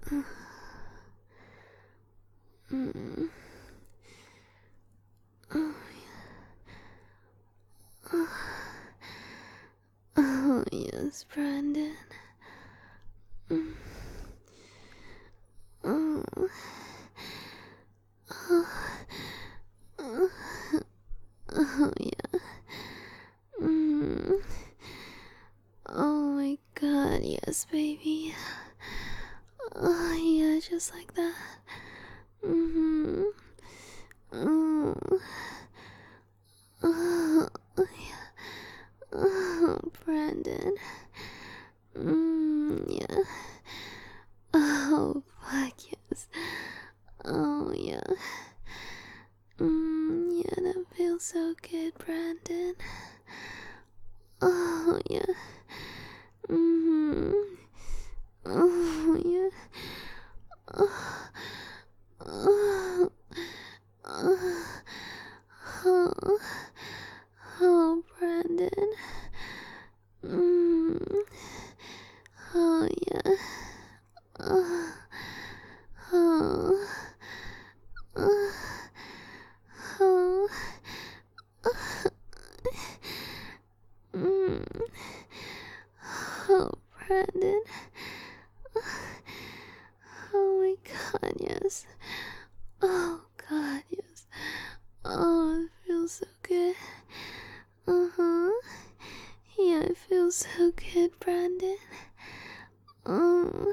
Mm. Oh, oh, yes, Brandon. Mm. Oh, oh, oh, oh, yeah. Mm. Oh my god, yes, baby. Oh, yeah, just like that. Mm-hmm. Oh, oh, yeah. Oh, Brandon. Yeah. Oh, fuck yes. Oh, yeah. Yeah, that feels so good, Brandon. Oh, yeah. Mm-hmm. Oh, yeah. Oh, oh, oh, oh, oh, Brandon. Mm. Oh, yeah. Oh, oh, oh, oh, mm. Oh, Brandon. Oh my god, yes. Oh god, yes. Oh, it feels so good. Uh-huh. Yeah, it feels so good, Brandon. Oh,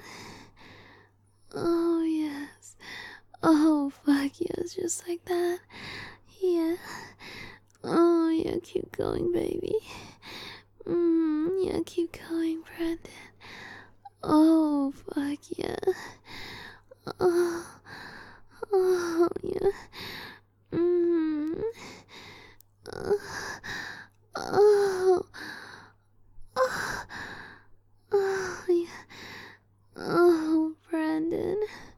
oh yes. Oh, fuck yes, just like that. Yeah. Oh, yeah, keep going, baby. Yeah, keep going, Brandon. Oh, fuck yeah. Oh, oh, yeah. Mm. Oh, oh, oh, oh, yeah. Oh, Brandon.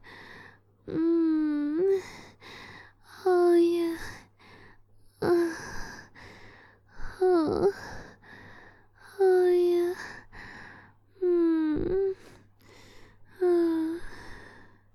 Mm. Oh, yeah. Oh,